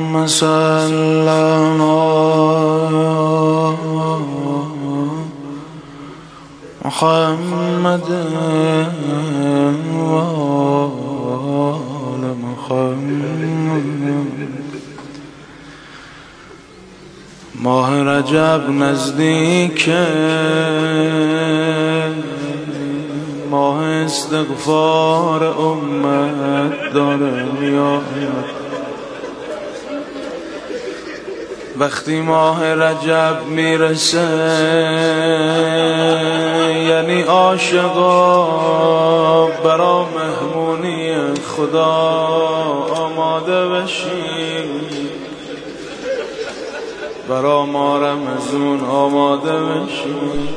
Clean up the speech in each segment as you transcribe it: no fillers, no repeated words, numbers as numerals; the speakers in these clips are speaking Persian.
سلم محمد و آل محمد. ماه رجب نزدیک، ماه استغفار امت داره میآید. وقتی ماه رجب میرسه یعنی عاشقا برا مهمونی خدا آماده بشین، برا ما رمضان آماده بشین.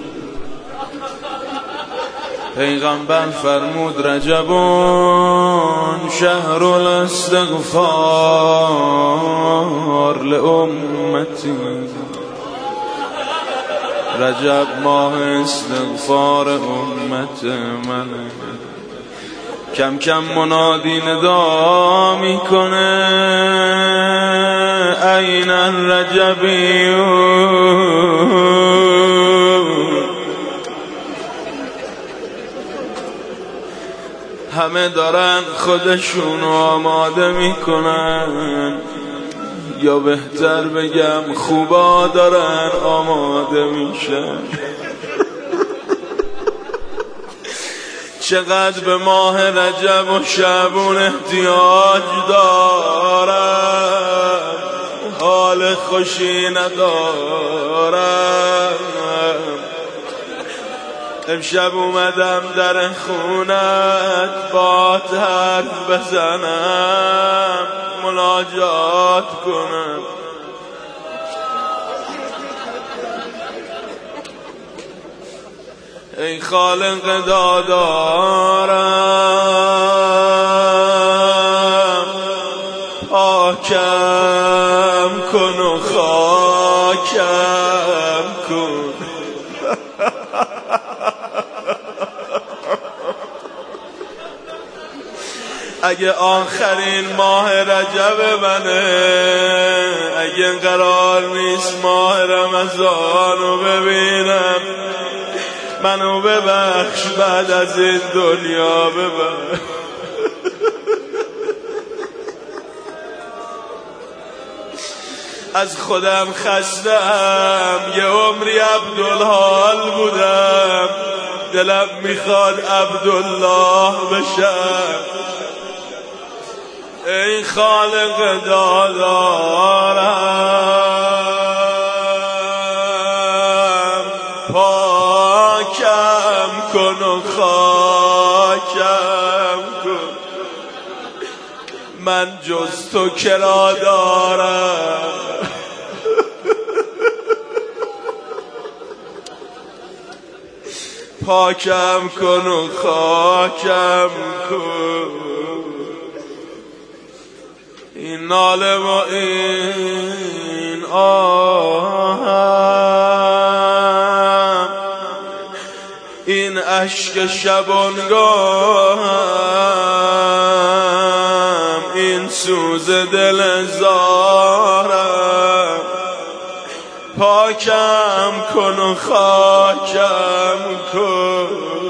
پیغمبر فرمود رجبون شهر الاستغفار لامتی. رجب ماه استغفار امت منه. کم کم منادی ندا میکنه این الرجبیون. همه دارن خودشونو آماده میکنن، یا بهتر بگم خوبا دارن آماده میشن. چقدر به ماه رجب و شعبون احتیاج دارن، حال خوشی ندارن. امشب اومدم در خونت با حرف بزنم، مناجات کنم. ای خالق دادارم، پاکم کن و خاکم کن. اگه آخرین ماه رجب منه، اگه قرار نیست ماه رمضانو ببینم، منو ببخش بعد از این دنیا ببخش. از خودم خستم، یه عمری عبدالحال بودم، دلم میخواد عبدالله بشم. ای خالق دادارم، پاکم کن و خاکم کن. من جز تو کرا دارم. پاکم کن و خاکم کن. این ناله و این آهم، این اشک شبانگاهم، این سوز دل زارم. پاکم کن و خاکم کن.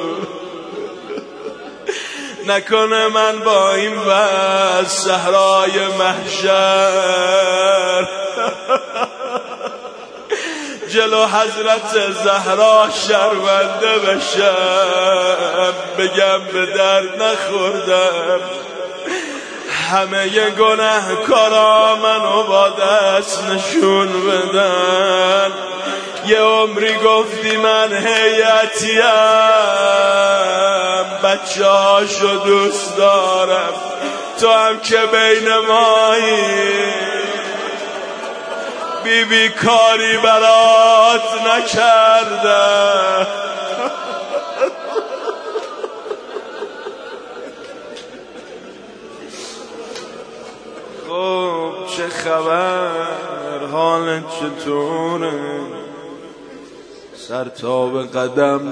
نکنه من با این وز صحرای محشر جلو حضرت زهرا شرمنده بشم، بگم به درد نخوردم. همه گناهکارا منو با دست نشون بدن. یه عمری گفتی من هیئتیم، بچه هاشو دوست دارم، تو هم که بین مایی. بی کاری برات نکردم. خب چه خبر، حالت چطوره؟ سر تا به قدم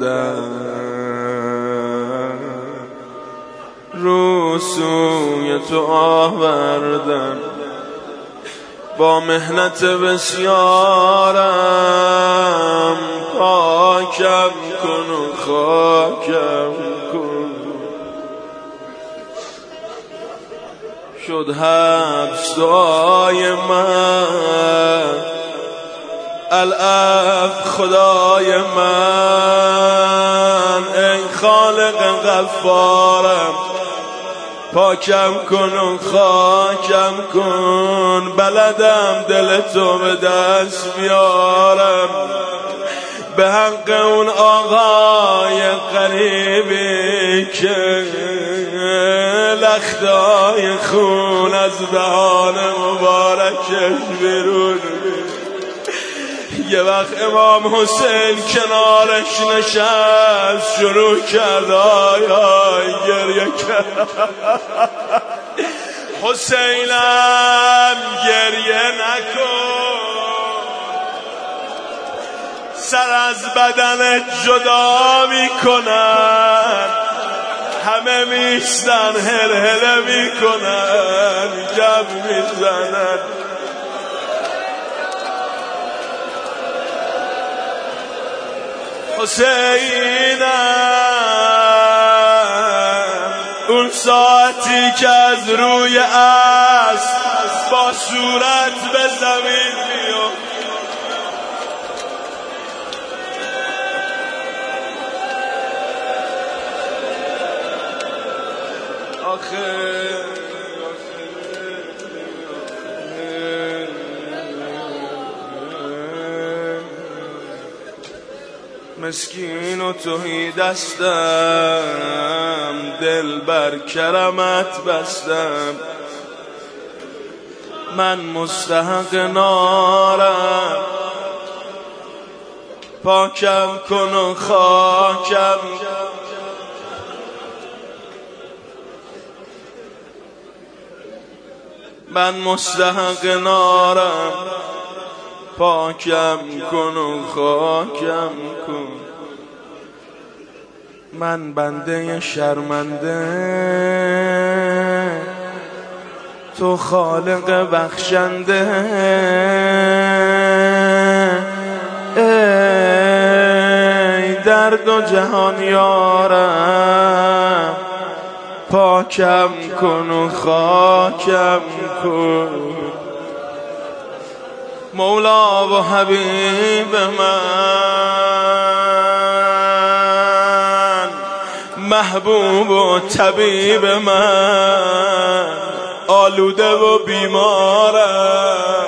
دردم، رو سوی تو آوردم. با مهنت بسیارم پاکم کن و خاکم کن. شد حبس دعای من العفو خدای من. ای خالق غفارم پاکم کن و خاکم کن. بلدم دل تو به دست بیارم به حق اون آقای قریبی که لختای خون از دهان مبارکش بیرون. یه وقت امام حسین کنارش نشست شروع کرد آی گریه کرد. حسینم گریه نکن سر از بدن جدا میکنن همه میستن هل هله میکنن جب میزنن. حسینم اون ساعتی که از روی اسب با صورت به زمین میاد مسکین و توهی دستم دل بر کرمت بستم. من مستحق نارم پاکم کن و خاکم. من مستحق نارم پاکم کن و خاکم کن. من بنده شرمنده تو خالق بخشنده. ای در دو جهان یارم پاکم کن و خاکم کن. مولا و حبیب من محبوب و طبیب من آلوده و بیمارم.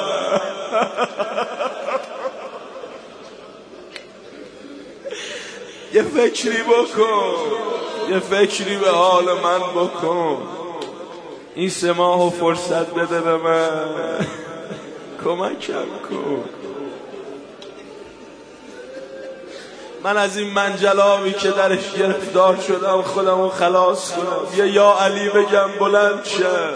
یه فکری بکن یه فکری به حال من بکن. این 3 ماهو فرصت بده به من کمکم کن. من از این منجلابی که درش گرفتار شدم خودمو خلاص کنم. یه یا علی بگم بلند شم.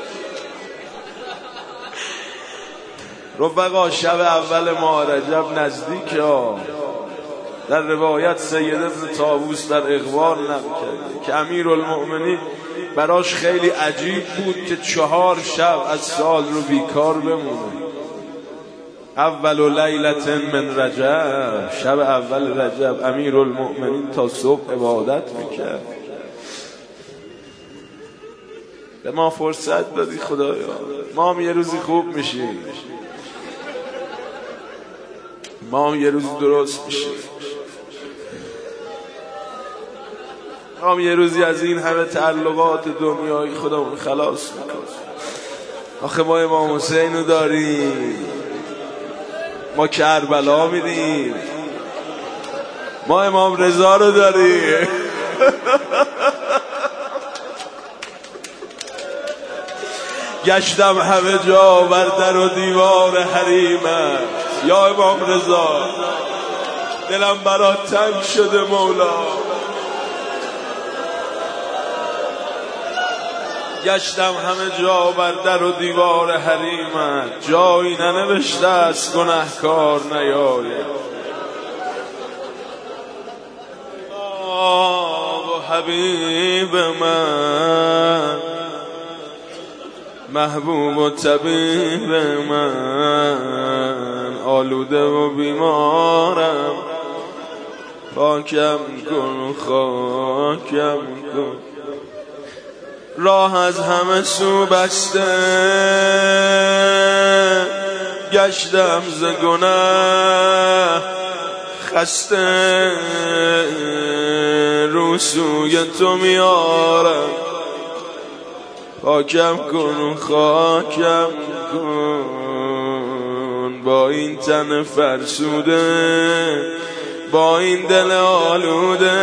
رفقا شب اول ماه رجب نزدیک در روایت سید ابن طاووس در اخبار نقل کرده که امیرالمؤمنین براش خیلی عجیب بود که 4 شب از سال رو بیکار بمونه. اول لیلت من رجب شب اول رجب امیرالمؤمنین تا صبح عبادت میکرد. به ما فرصت دادی خدایا ما هم یه روزی خوب میشیم ما هم یه روز درست میشیم ما هم یه روزی از این همه تعلقات دنیایی خودمون خلاص میکنیم. آخه ما امام حسین رو داریم ما کربلا میریم ما امام رضا رو داریم گشتم همه جا بر در و دیوار حریمت یا امام رضا دلم برات تنگ شده مولا. گشتم همه جا بر در و دیوار حریمت جایی ننوشته است گنهکار نیاید. و حبیب من محبوب و طبیب من، آلوده و بیمارم، پاکم کن خاکم کن. راه از همه سو بسته گشتم ز گناه خسته، رو سوی تو میارم، پاکم کن خاکم کن. با این تن فرسوده، با این دل آلوده،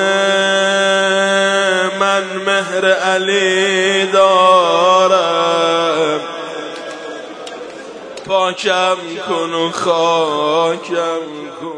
من مهر علی دارم، پاکم کن و خاکم کن.